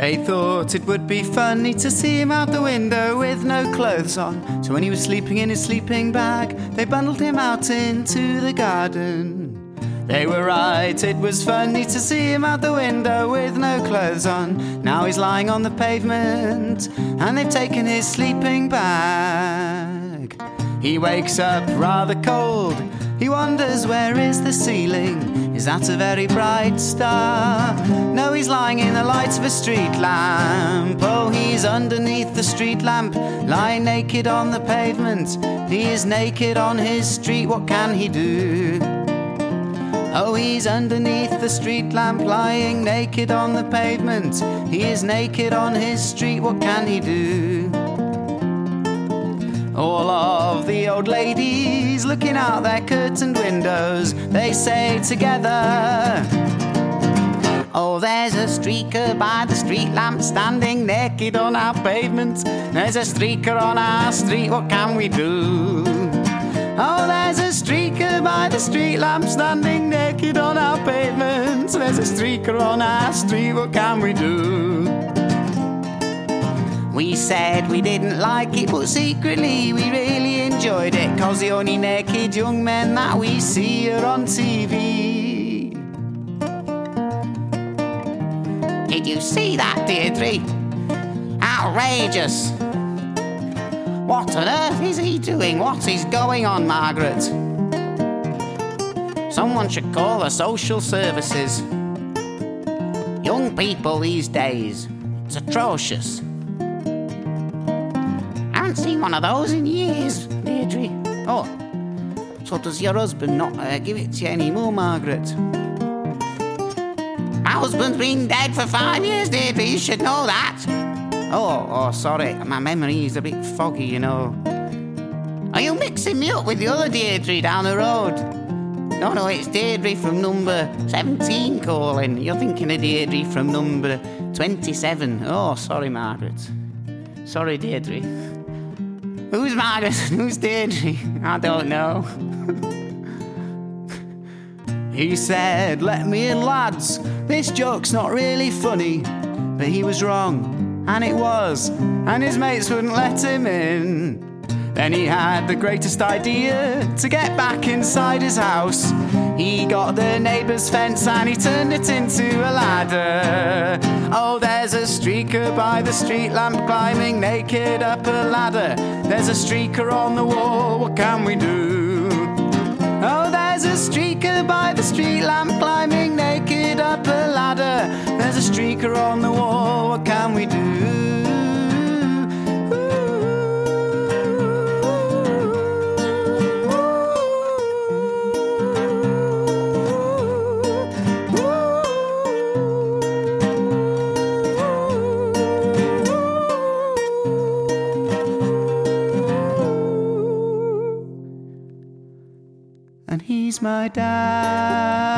They thought it would be funny to see him out the window with no clothes on. So when he was sleeping in his sleeping bag, they bundled him out into the garden. They were right, it was funny to see him out the window with no clothes on. Now he's lying on the pavement, and they've taken his sleeping bag. He wakes up rather cold. He wonders, where is the ceiling? Is that a very bright star? No, he's lying in the light of a street lamp. Oh, he's underneath the street lamp, lying naked on the pavement. He is naked on his street, what can he do? Oh, he's underneath the street lamp, lying naked on the pavement. He is naked on his street, what can he do? All of the old ladies looking out their curtained windows, they say together, oh, there's a streaker by the street lamp, standing naked on our pavement. There's a streaker on our street, what can we do? Oh, there's a streaker by the street lamp, standing naked on our pavement. There's a streaker on our street, what can we do? We said we didn't like it, but secretly we really enjoyed it, 'cause the only naked young men that we see are on TV. Did you see that, Deirdre? Outrageous! What on earth is he doing? What is going on, Margaret? Someone should call the social services. Young people these days, it's atrocious. I haven't seen one of those in years, Deirdre. Oh, so does your husband not give it to you anymore, Margaret? My husband's been dead for 5 years, Deirdre, you should know that. Oh, sorry, my memory is a bit foggy, you know. Are you mixing me up with the other Deirdre down the road? No, it's Deirdre from number 17 calling. You're thinking of Deirdre from number 27. Oh, sorry, Margaret. Sorry, Deirdre. Who's Margaret and who's Deirdre? I don't know. He said, let me in, lads. This joke's not really funny. But he was wrong. And it was, and his mates wouldn't let him in. Then he had the greatest idea to get back inside his house. He got the neighbour's fence and he turned it into a ladder. Oh, there's a streaker by the street lamp, climbing naked up a ladder. There's a streaker on the wall, what can we do? Oh, there's a streaker by the street lamp, climbing naked up a ladder. There's a streaker on the wall, what can we do? And he's my dad.